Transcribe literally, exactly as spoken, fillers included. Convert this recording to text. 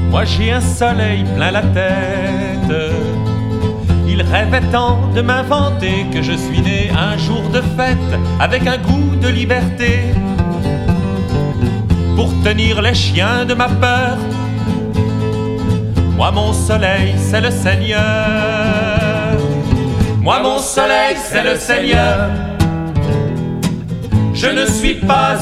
Moi j'ai un soleil plein la tête. Il rêvait tant de m'inventer que je suis né un jour de fête avec un goût de liberté. Pour tenir les chiens de ma peur, moi mon soleil c'est le Seigneur. Moi mon soleil c'est le Seigneur. Je ne suis pas